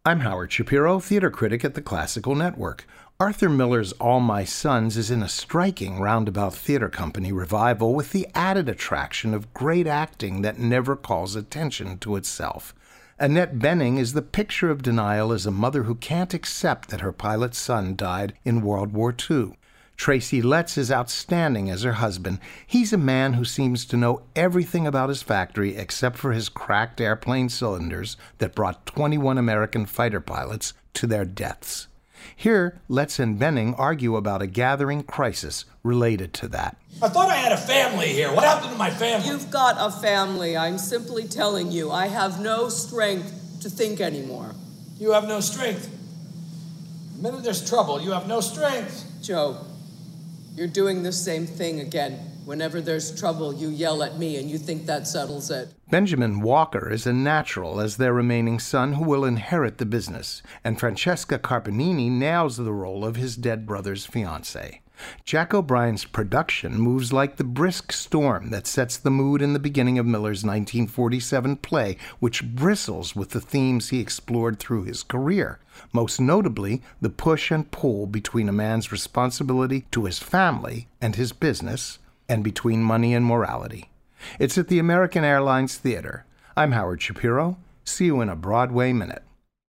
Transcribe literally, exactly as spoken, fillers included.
I'm Howard Shapiro, theater critic at the Classical Network. Arthur Miller's All My Sons is in a striking Roundabout Theater Company revival with the added attraction of great acting that never calls attention to itself. Annette Bening is the picture of denial as a mother who can't accept that her pilot son died in World War Two. Tracy Letts is outstanding as her husband. He's a man who seems to know everything about his factory except for his cracked airplane cylinders that brought twenty-one American fighter pilots to their deaths. Here, Letts and Bening argue about a gathering crisis related to that. I thought I had a family here. What happened to my family? You've got a family. I'm simply telling you, I have no strength to think anymore. You have no strength. The minute there's trouble, you have no strength. Joe, you're doing the same thing again. Whenever there's trouble, you yell at me and you think that settles it. Benjamin Walker is a natural as their remaining son who will inherit the business, and Francesca Carpenini nails the role of his dead brother's fiancée. Jack O'Brien's production moves like the brisk storm that sets the mood in the beginning of Miller's nineteen forty-seven play, which bristles with the themes he explored through his career, most notably the push and pull between a man's responsibility to his family and his business, and between money and morality. It's at the American Airlines Theater. I'm Howard Shapiro. See you in a Broadway Minute.